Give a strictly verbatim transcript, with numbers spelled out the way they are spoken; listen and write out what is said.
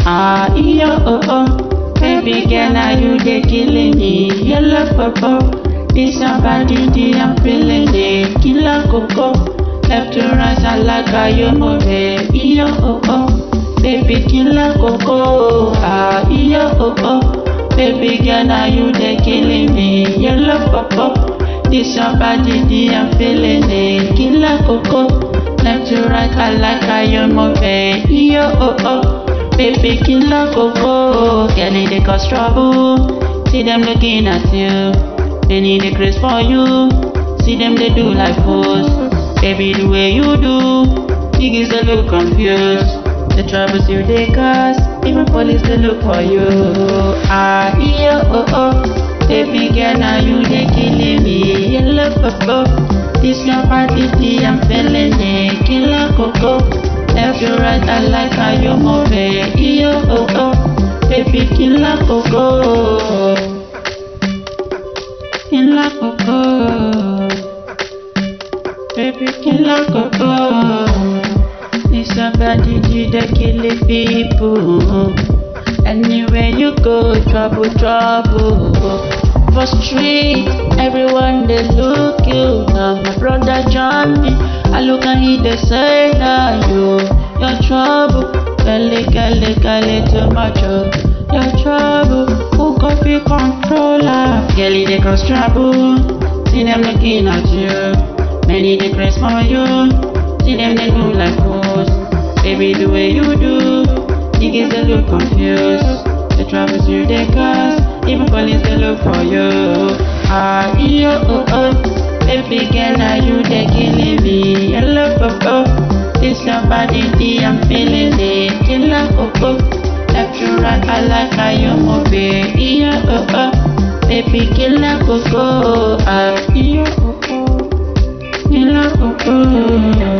Ah, yo, oh, oh. Baby girl, now you they killing me. Yellow purple. This somebody, I'm feeling it. Killer coco. Left to right, I like how you move it. Yo, oh, oh. Baby, killer coco. Ah, yo, oh, oh. Baby girl, now you they killing me. Yellow purple. This somebody, I'm feeling it. Killer coco. Left to right, I like how you move it. Yo, oh, oh. Baby, killer coco. Girl, they cause trouble. See them looking at you. They need a grace for you. See them, they do like fools. Baby, the way you do, niggas they look confused. The troubles you they cause, even police they look for you. Ah, yeah, oh, oh. Baby girl, now you they killing me. Yellow purple. This your party, I'm feeling it. Killer coco. Left to right, I like how you move it. Yeah, oh, oh. Baby, killer coco. Killer coco. Baby, killer coco. This somebody do the killing people. Anywhere you go, trouble, trouble. For street, everyone they look you. Now my brother Johnny, I look and he they say now you, you're trouble. Gally, gally, gally, too much of your trouble. Who could be controller? Gally, they cause trouble. See them looking at you. Many they craze for you. See them they do like fools. Baby, the way you do, niggas they look confused. The troubles you they cause, even police they look for you. Ah, yo, oh, oh. Baby girl, now you they killing me. Yellow purple. This somebody, I'm feeling it. Killer coco. Left to right, I like how you move it. Yeah, oh, oh. Baby, killer coco. Ah, yo, oh, oh. Killer coco.